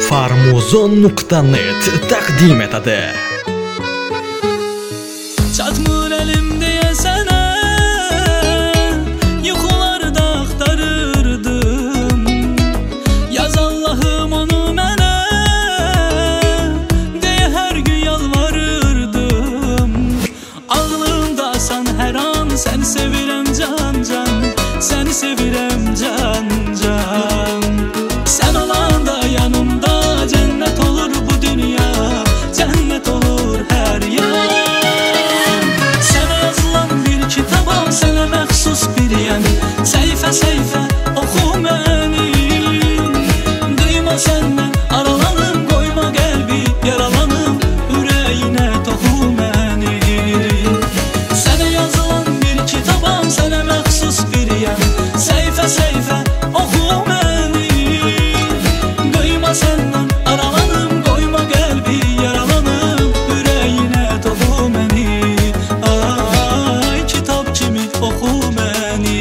Farmuzon.net taqdim etadi. Çatmır elimde sana, yuxularda axtarırdım. Yaz Allah'ım onu mənə, deyə hər gün yalvarırdım. Ağlımdasan hər an, səni sevirəm can can, səni sevirəm can can. Sen olanda yanımda cennet olur bu dünya, cennet olur her yan. Sana yazılan bir kitabam, sana məxsus bir yemi, səhifə səhifə oxu məni. Duyma səndən aralanım, qoyma qəlbi yaralanım, ürəyinə toxu məni. Sana yazılan bir kitabam, sana məxsus bir yemi, səhifə səhifə oxu məni. Senden aralanım, koyma kalbi yaralanım, yüreğine toxu məni. Ay kitap kimi oxu məni.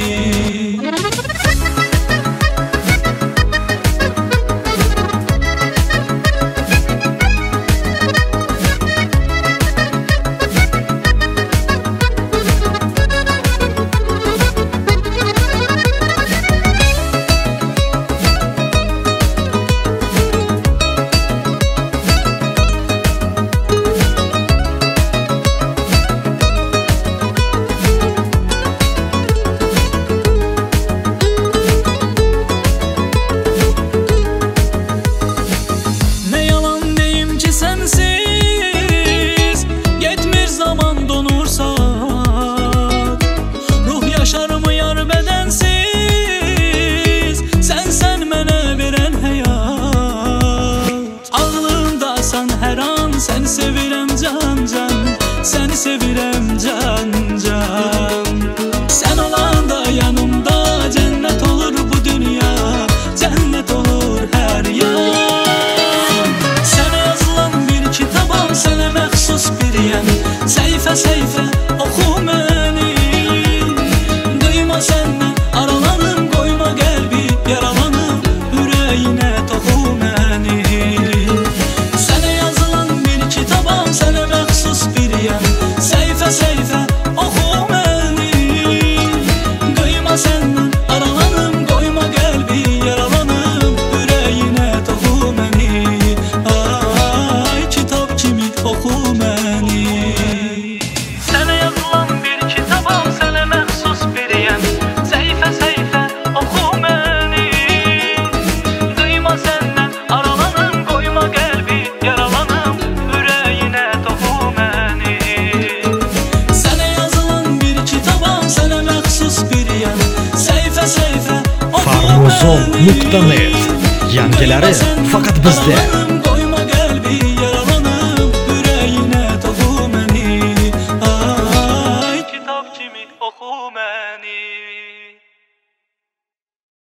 Seni sevirəm can can, seni sevirəm can can. Sen olanda yanımda cennet olur bu dünya, cennet olur her yan. Sana yazılan bir kitabam, sana məxsus bir yemi, səhifə səhifə oxu məni. Duyma səndən aralanım, qoyma qəlbi yaralanım, ürəyinə toxu məni. Sana məxsus bir yem, səhifə səhifə oxu məni. Duyma səndən aralanım, qoyma qəlbi yaralanım, ürəyinə toxu məni. Ay kitap kimi oxu məni. Sənə yazılan bir kitabam, sənə məxsus bir yem, səhifə səhifə oxu məni. Duyma səndən aralanım, qoyma qəlbi yaralanım, Farmuzon.net yangileri fakat bizde.